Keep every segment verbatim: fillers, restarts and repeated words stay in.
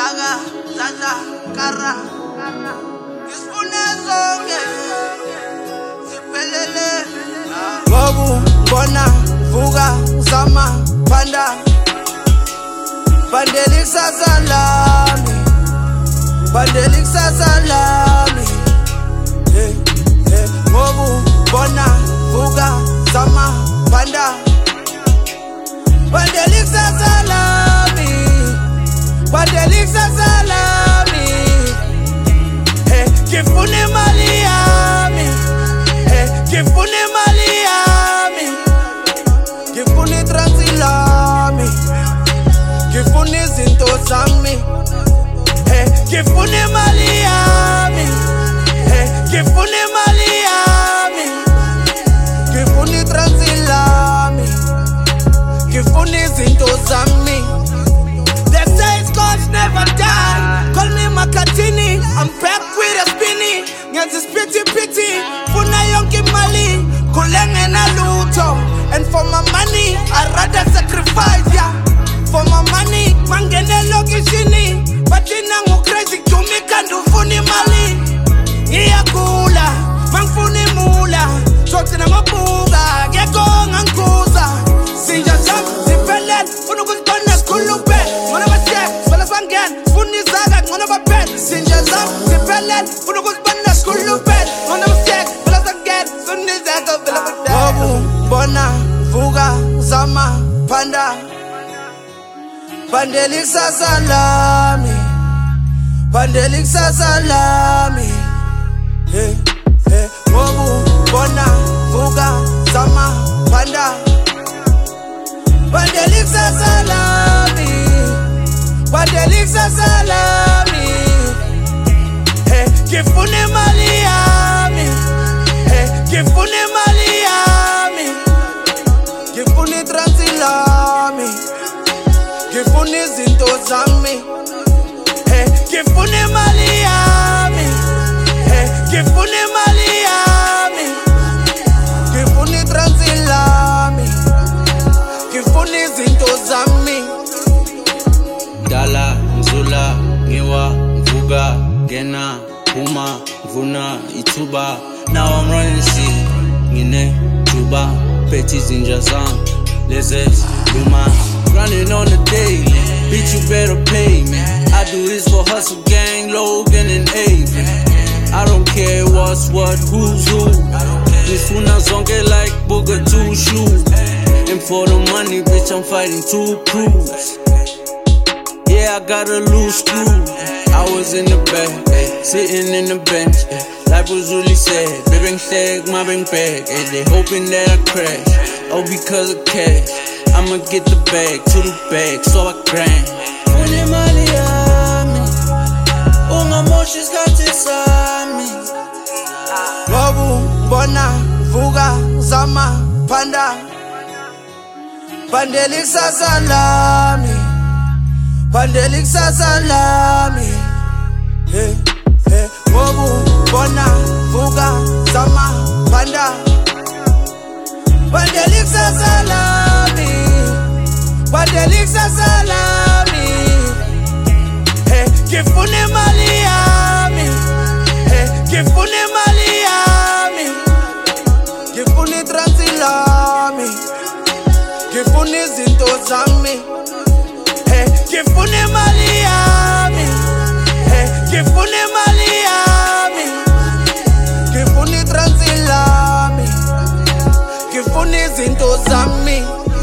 Gaga, Zaza, Kara, Isfune zonke, Siphelele. Ngobu, bona, vuka, zama, panda. Pandeli kusasa lami, pandeli kusasa lami. Hey, hey. Ngobu, bona, vuka, zama, panda. Pandeli kusasa lami, pandeli kusasa lami. Hey, ngifuna imali yami, hey, ngifuna imali yami, ngifuna iTransilami, ngifuna izinto zami. Hey, ngifuna imali yami, hey, ngifuna imali yami, ngifuna iTransilami, ngifuna izinto zami. They say Scotch never die. Call me Makatini, I'm back with a spinny. Ngenzi spitty pity, funa yonke imali, kulenge na lutho. And for my money, I'd rather sacrifice, yeah. For my money, mangene lokishini, bathina ngu crazy kumi kanti ufuna imali. Iyakula, mangifuna imula, sothi namabuka, ngekho ngangikuza. Sinja zami ziphelele, funa ukuzibona sikhulupe. Ngona basiye, sibala sibangene, funa izaka, ngona baphele. Sinja zami ziphelele, funa ukuzibona sikhulupe. Ngona basiye, sibala sibangene, funa izaka, vela baphele. Ngobu, bona, vuka, zama, panda. Pandeli kusasa lami, pandeli kusasa lami. Hey, hey. Ngobu, bona, vuka, zama, panda. Pandeli kusasa lami, pandeli kusasa lami. Hey, ngifuna imali yami, hey, ngifuna imali yami, ngifuna iTransilami, ngifuna izinto zami. Hey, ngifuna imali yami, hey, ngifuna imali yami, ngifuna iTransilami, ngifuna izinto zami. Dala, Nzula, Ngiwa, Mvuga, Gena, Puma, Vuna, Ituba. Now I'm running shit, Ngine, Juba, Petty Zinja Zang, Lezes, Luma. Running on the daily, bitch you better pay me. I do this for Hustle Gang, Logan and Avery. I don't care what's what, who's who. This Funa zonke like Booger two shoes. And for the money, bitch, I'm fighting two crews. Yeah, I got a loose screw. I was in the back, sitting in the bench. Life was really sad. Baby, stag, my bank bag. They hoping that I crash. Oh, because of cash. I'ma get the bag, to the bag, so I grind. Funa imali yami, ungamoshi isikhathi sami. Ngobu, bona, vuka, zama, panda. Pandeli kusasa lami, pandeli kusasa lami. Hey, hey. Ngobu, bona, vuka, zama, panda. Pandeli kusasa lami, pandeli kusasa lami. Hey, ngifuna imali yami, hey, ngifuna imali yami, ngifuna iTransilami, ngifuna izinto zami. Hey, ngifuna imali yami, hey, ngifuna imali yami, ngifuna iTransilami, ngifuna izinto zami.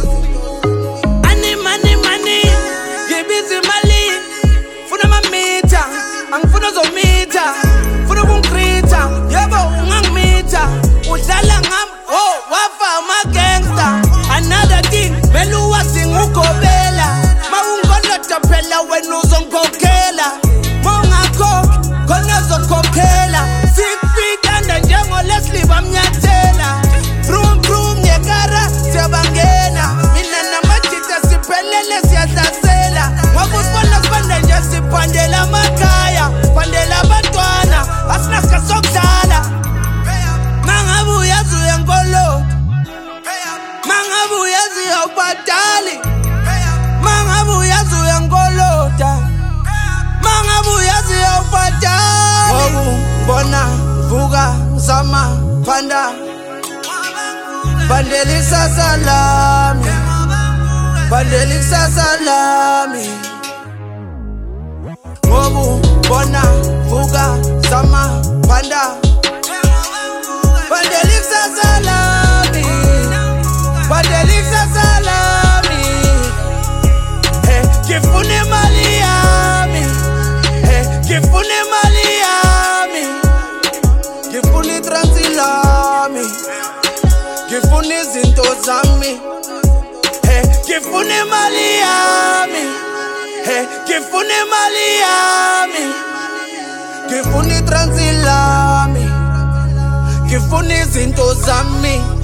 Ani money money, ngibiza imali, funa mamita, angifuna zomita, funa kunkrita, yebo ungangimitha, udlala ngam, oh wafa ama gangster. Another thing, melu wasingugobela, mawungolota phela wena uzongikhokhela, mawungakho khona uzokhokhela, six feet under njengo Leslie bamnyathela, vroom vroom ngekara siyabangena, mina namajita siphelele siyahlasela, ngoba usibona sibanda nje siphandela amakhaya, phandela abantwana, asinaska sokudlala. Mangabe uyazi uyankolo, mangabe uyazi awubhadali, mangabe uyazi uyankolota, Bandeli kusasa lami, bandeli kusasa lami. Ngobu bona vuka sama panda. Bandeli kusasa lami, bandeli kusasa lami. Hey, ngifuna imali yami. Hey, ngifuna imali yami. Ngifuna itransilami. Ngifuna izinto zami. Hey, ngifuna imali yami. Hey, ngifuna imali yami. Ngifuna itransilami. Ngifuna izinto zami.